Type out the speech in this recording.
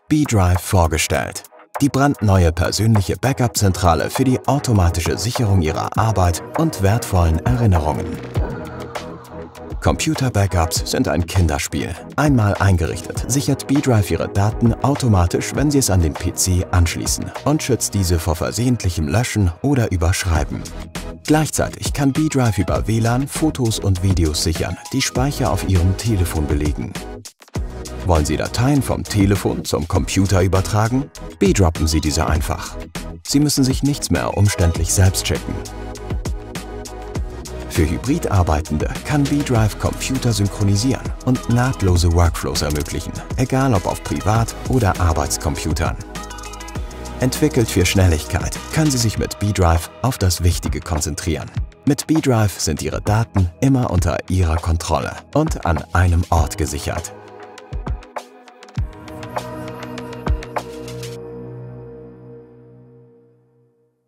B-Drive vorgestellt. Die brandneue persönliche Backup-Zentrale für die automatische Sicherung Ihrer Arbeit und wertvollen Erinnerungen. Computer-Backups sind ein Kinderspiel. Einmal eingerichtet, sichert B-Drive Ihre Daten automatisch, wenn Sie es an den PC anschließen und schützt diese vor versehentlichem Löschen oder Überschreiben. Gleichzeitig kann B-Drive über WLAN Fotos und Videos sichern, die Speicher auf Ihrem Telefon belegen. Wollen Sie Dateien vom Telefon zum Computer übertragen? B-droppen Sie diese einfach. Sie müssen sich nichts mehr umständlich selbst checken. Für hybrid Arbeitende kann B-Drive Computer synchronisieren und nahtlose Workflows ermöglichen, egal ob auf Privat- oder Arbeitscomputern. Entwickelt für Schnelligkeit, können Sie sich mit B-Drive auf das Wichtige konzentrieren. Mit B-Drive sind Ihre Daten immer unter Ihrer Kontrolle und an einem Ort gesichert.